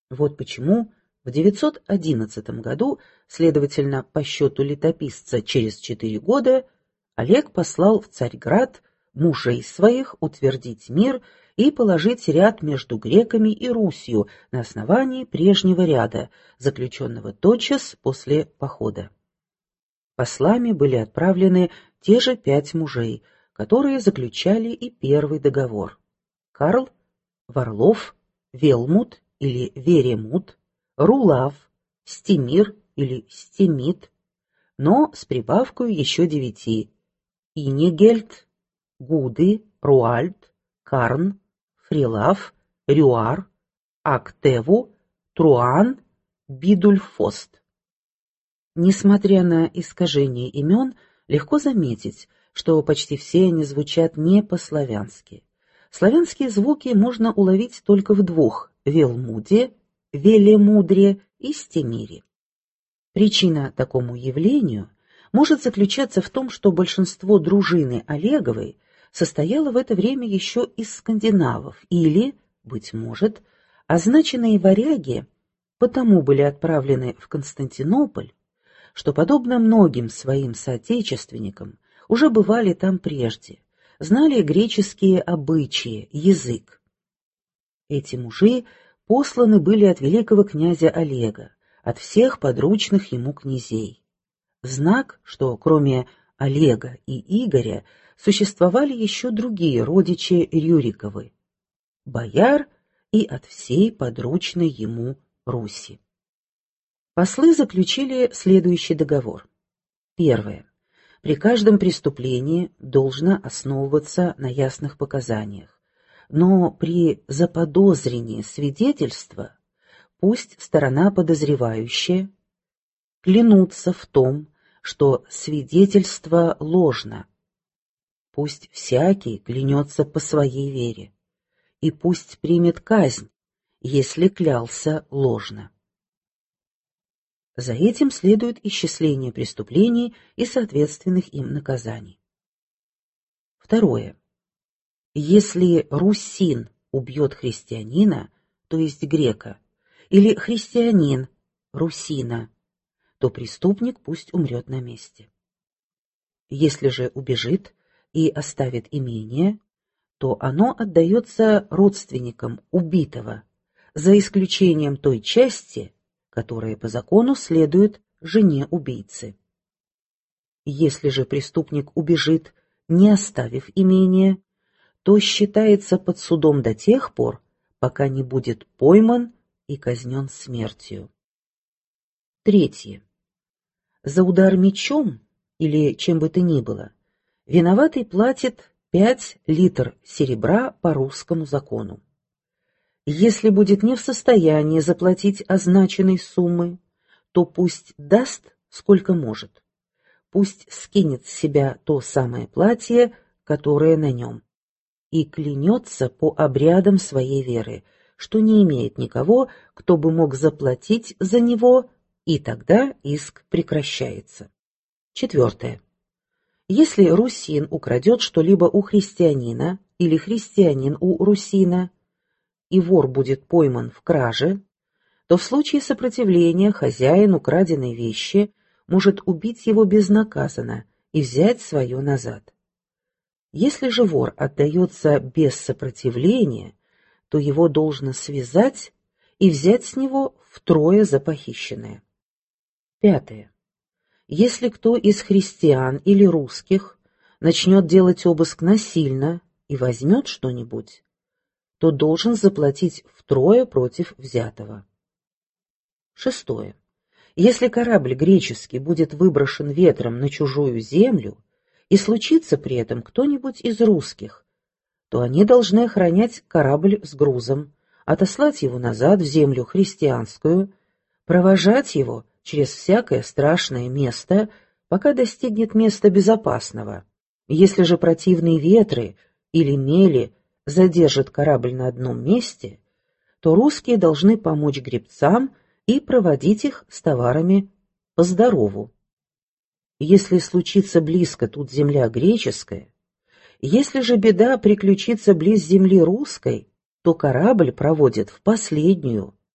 Вот почему в 911 году, следовательно, по счету летописца через 4 года, Олег послал в Царьград мужей своих утвердить мир и положить ряд между греками и Русью на основании прежнего ряда, заключенного тотчас после похода. Послами были отправлены те же 5 мужей, которые заключали и первый договор: Карл, Варлов, Велмут или Веремут, Рулав, Стимир или Стимит, но с прибавкой еще 9: Инигельд, Гуды, Руальд, Карн, Фрилав, Рюар, Актеву, Труан, Бидульфост. Несмотря на искажение имен, легко заметить, что почти все они звучат не по-славянски. Славянские звуки можно уловить только в двух – Велмуде, Велемудре и Стемире. Причина такому явлению может заключаться в том, что большинство дружины Олеговой состояло в это время еще из скандинавов или, быть может, означенные варяги потому были отправлены в Константинополь, что, подобно многим своим соотечественникам, уже бывали там прежде, знали греческие обычаи, язык. Эти мужи посланы были от великого князя Олега, от всех подручных ему князей. В знак, что кроме Олега и Игоря существовали еще другие родичи Рюриковы, бояр и от всей подручной ему Руси. Послы заключили следующий договор. Первое. При каждом преступлении должно основываться на ясных показаниях, но при заподозрении свидетельства пусть сторона подозревающая клянутся в том, что свидетельство ложно. Пусть всякий клянется по своей вере, и пусть примет казнь, если клялся ложно. За этим следует исчисление преступлений и соответственных им наказаний. Второе. Если русин убьет христианина, то есть грека, или христианин русина, то преступник пусть умрет на месте. Если же убежит и оставит имение, то оно отдается родственникам убитого, за исключением той части, которая по закону следует жене убийцы. Если же преступник убежит, не оставив имения, то считается под судом до тех пор, пока не будет пойман и казнен смертью. Третье. За удар мечом или чем бы то ни было, виноватый платит 5 литр серебра по русскому закону. Если будет не в состоянии заплатить означенной суммы, то пусть даст, сколько может. Пусть скинет с себя то самое платье, которое на нем, и клянется по обрядам своей веры, что не имеет никого, кто бы мог заплатить за него, и тогда иск прекращается. Четвертое. Если русин украдет что-либо у христианина или христианин у русина, и вор будет пойман в краже, то в случае сопротивления хозяин украденной вещи может убить его безнаказанно и взять свое назад. Если же вор отдается без сопротивления, то его должно связать и взять с него втрое за похищенное. Пятое. Если кто из христиан или русских начнет делать обыск насильно и возьмет что-нибудь, то должен заплатить втрое против взятого. Шестое. Если корабль греческий будет выброшен ветром на чужую землю, и случится при этом кто-нибудь из русских, то они должны охранять корабль с грузом, отослать его назад в землю христианскую, провожать его через всякое страшное место, пока достигнет места безопасного. Если же противные ветры или мели задержат корабль на одном месте, то русские должны помочь гребцам и проводить их с товарами по-здорову. Если случится близко тут земля греческая, если же беда приключится близ земли русской, то корабль проводит в последнюю,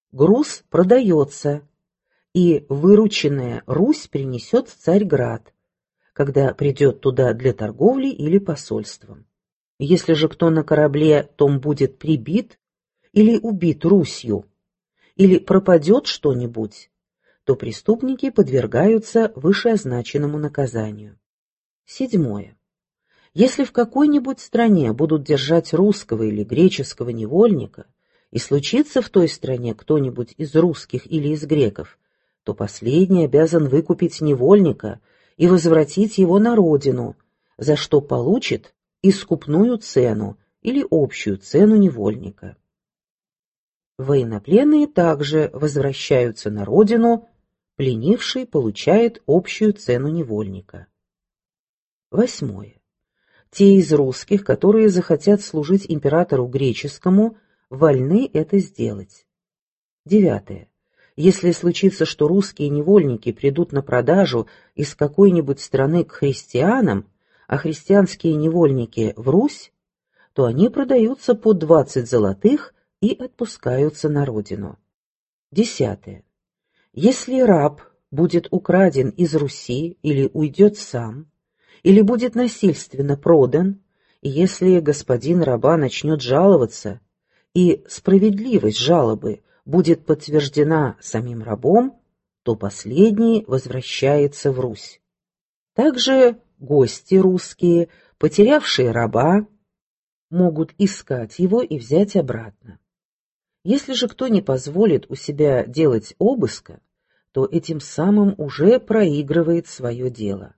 груз продается, и вырученная Русь принесет в Царьград, когда придет туда для торговли или посольством. Если же кто на корабле, том будет прибит или убит Русью, или пропадет что-нибудь, то преступники подвергаются вышеозначенному наказанию. 7. Если в какой-нибудь стране будут держать русского или греческого невольника, и случится в той стране кто-нибудь из русских или из греков, то последний обязан выкупить невольника и возвратить его на родину, за что получит искупную цену или общую цену невольника. Военнопленные также возвращаются на родину, пленивший получает общую цену невольника. 8. Те из русских, которые захотят служить императору греческому, вольны это сделать. 9. Если случится, что русские невольники придут на продажу из какой-нибудь страны к христианам, а христианские невольники в Русь, то они продаются по 20 золотых и отпускаются на родину. 10. Если раб будет украден из Руси или уйдет сам, или будет насильственно продан, и если господин раба начнет жаловаться, и справедливость жалобы будет подтверждена самим рабом, то последний возвращается в Русь. Также гости русские, потерявшие раба, могут искать его и взять обратно. Если же кто не позволит у себя делать обыска, то этим самым уже проигрывает свое дело.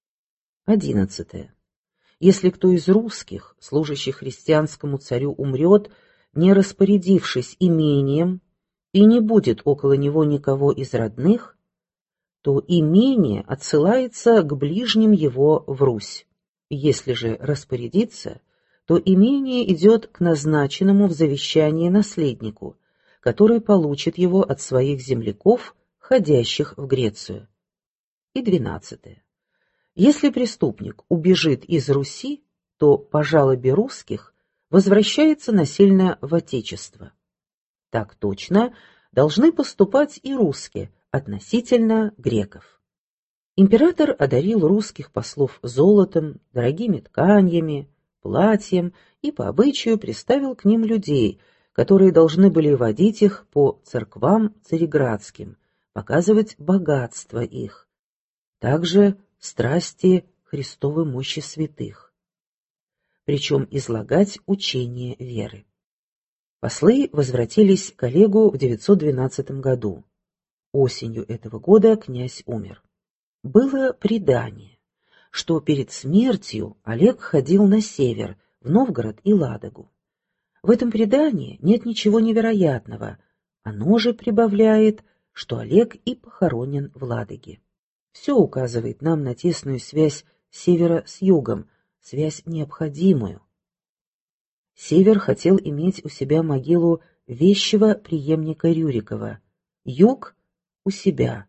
11. Если кто из русских, служащих христианскому царю, умрет, не распорядившись имением, и не будет около него никого из родных, то имение отсылается к ближним его в Русь. Если же распорядиться, то имение идет к назначенному в завещании наследнику, который получит его от своих земляков, ходящих в Грецию. И 12. Если преступник убежит из Руси, то по жалобе русских возвращается насильно в Отечество. Так точно должны поступать и русские относительно греков. Император одарил русских послов золотом, дорогими тканьями, платьем и по обычаю приставил к ним людей, которые должны были водить их по церквам цареградским, показывать богатство их, также страсти Христовой мощи святых, причем излагать учение веры. Послы возвратились к Олегу в 912 году. Осенью этого года князь умер. Было предание, что перед смертью Олег ходил на север, в Новгород и Ладогу. В этом предании нет ничего невероятного, оно же прибавляет, что Олег и похоронен в Ладоге. Все указывает нам на тесную связь севера с югом, связь необходимую. Север хотел иметь у себя могилу вещего преемника Рюрикова, юг — у себя.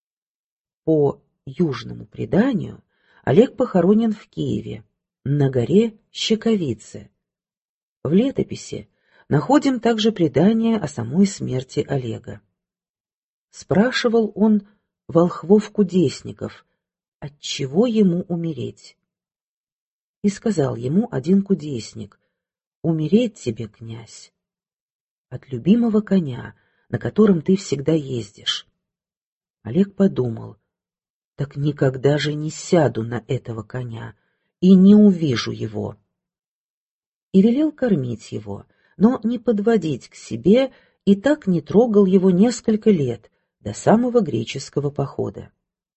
По южному преданию Олег похоронен в Киеве, на горе Щековице. В летописи находим также предание о самой смерти Олега. Спрашивал он волхвов-кудесников, отчего ему умереть. И сказал ему один кудесник: «Умереть тебе, князь, от любимого коня, на котором ты всегда ездишь». Олег подумал: так никогда же не сяду на этого коня и не увижу его. И велел кормить его, но не подводить к себе, и так не трогал его несколько лет, до самого греческого похода.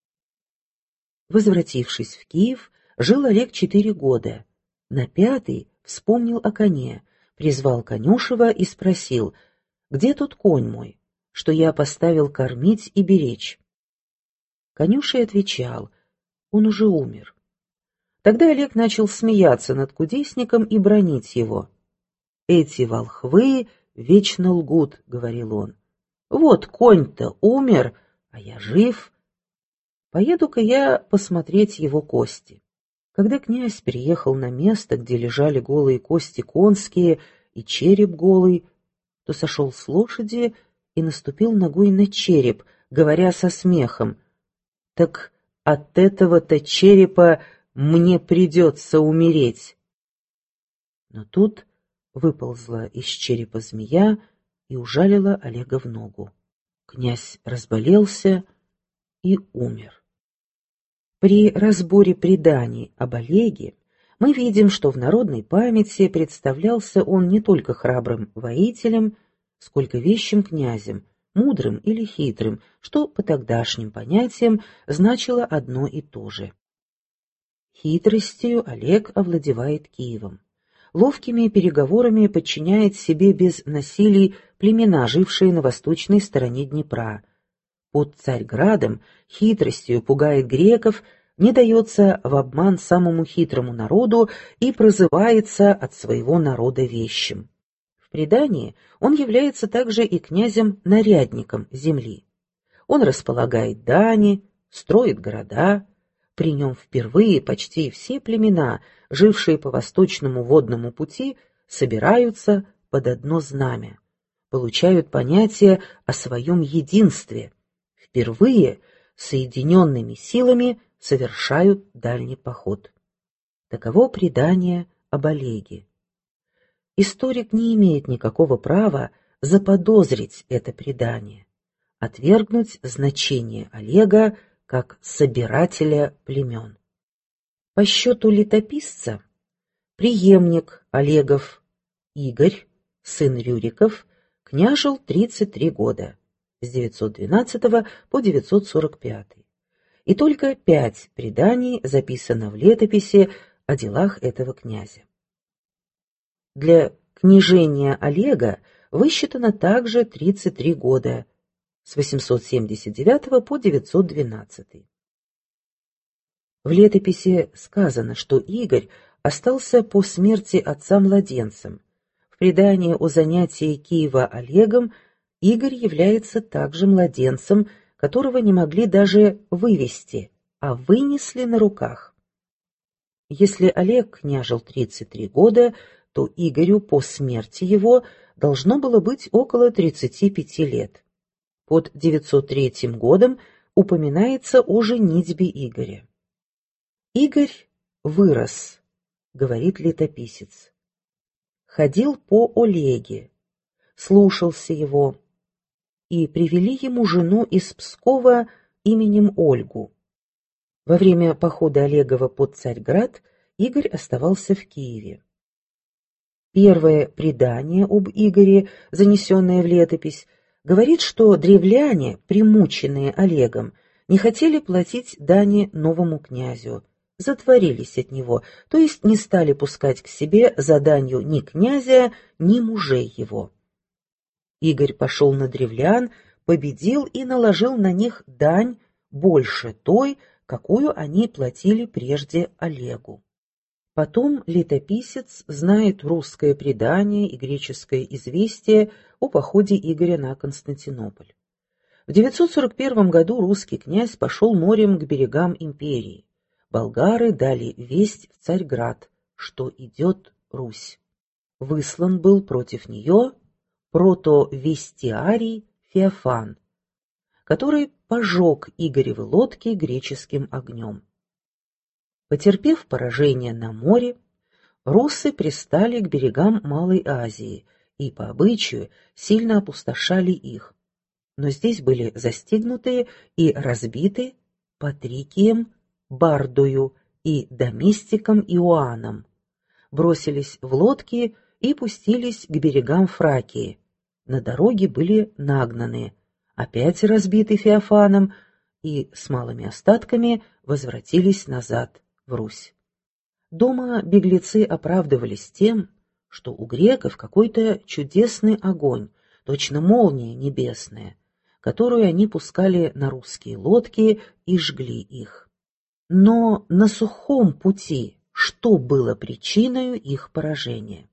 Возвратившись в Киев, жил Олег 4 года. На 5-й вспомнил о коне, призвал конюшева и спросил: «Где тот конь мой, что я поставил кормить и беречь?» Конюший отвечал: «Он уже умер». Тогда Олег начал смеяться над кудесником и бранить его. «Эти волхвы вечно лгут», — говорил он. «Вот конь-то умер, а я жив. Поеду-ка я посмотреть его кости». Когда князь переехал на место, где лежали голые кости конские и череп голый, то сошел с лошади и наступил ногой на череп, говоря со смехом: «Так от этого-то черепа мне придется умереть». Но тут выползла из черепа змея и ужалила Олега в ногу. Князь разболелся и умер. При разборе преданий об Олеге мы видим, что в народной памяти представлялся он не только храбрым воителем, сколько вещим князем, мудрым или хитрым, что по тогдашним понятиям значило одно и то же. Хитростью Олег овладевает Киевом. Ловкими переговорами подчиняет себе без насилий племена, жившие на восточной стороне Днепра. Под Царьградом хитростью пугает греков, не дается в обман самому хитрому народу и прозывается от своего народа вещим. В предании он является также и князем-нарядником земли. Он располагает дани, строит города. При нем впервые почти все племена, жившие по восточному водному пути, собираются под одно знамя, получают понятие о своем единстве, впервые соединенными силами совершают дальний поход. Таково предание об Олеге. Историк не имеет никакого права заподозрить это предание, отвергнуть значение Олега как собирателя племен. По счету летописца, преемник Олегов Игорь, сын Рюриков, княжил 33 года, с 912 по 945. И только 5 преданий записано в летописи о делах этого князя. Для княжения Олега высчитано также 33 года, с 879 по 912. В летописи сказано, что Игорь остался по смерти отца младенцем. В предании о занятии Киева Олегом Игорь является также младенцем, которого не могли даже вывести, а вынесли на руках. Если Олег княжил 33 года, то Игорю по смерти его должно было быть около 35 лет. Под 903 годом упоминается о женитьбе Игоря. «Игорь вырос», — говорит летописец, — «ходил по Олеге, слушался его, и привели ему жену из Пскова именем Ольгу». Во время похода Олегова под Царьград Игорь оставался в Киеве. Первое предание об Игоре, занесенное в летопись, говорит, что древляне, примученные Олегом, не хотели платить дани новому князю, затворились от него, то есть не стали пускать к себе за данью ни князя, ни мужей его. Игорь пошел на древлян, победил и наложил на них дань больше той, какую они платили прежде Олегу. Потом летописец знает русское предание и греческое известие о походе Игоря на Константинополь. В 941 году русский князь пошел морем к берегам империи. Болгары дали весть в Царьград, что идет Русь. Выслан был против нее протовестиарий Феофан, который пожег Игоревы лодки греческим огнем. Потерпев поражение на море, руссы пристали к берегам Малой Азии и по обычаю сильно опустошали их, но здесь были застигнуты и разбиты Патрикием, Бардою и доместиком Иоанном, бросились в лодки и пустились к берегам Фракии. На дороге были нагнаны, опять разбиты Феофаном и с малыми остатками возвратились назад в Русь. Дома беглецы оправдывались тем, что у греков какой-то чудесный огонь, точно молния небесная, которую они пускали на русские лодки и жгли их. Но на сухом пути что было причиной их поражения?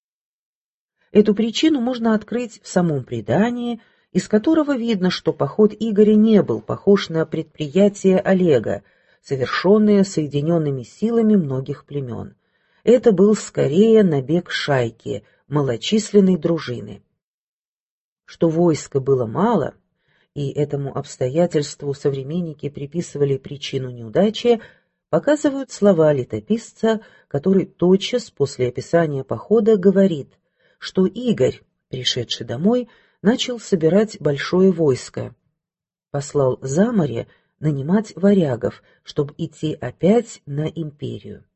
Эту причину можно открыть в самом предании, из которого видно, что поход Игоря не был похож на предприятие Олега, совершенное соединенными силами многих племен. Это был скорее набег шайки, малочисленной дружины. Что войска было мало, и этому обстоятельству современники приписывали причину неудачи, показывают слова летописца, который тотчас после описания похода говорит, что Игорь, пришедший домой, начал собирать большое войско, послал за море нанимать варягов, чтобы идти опять на империю.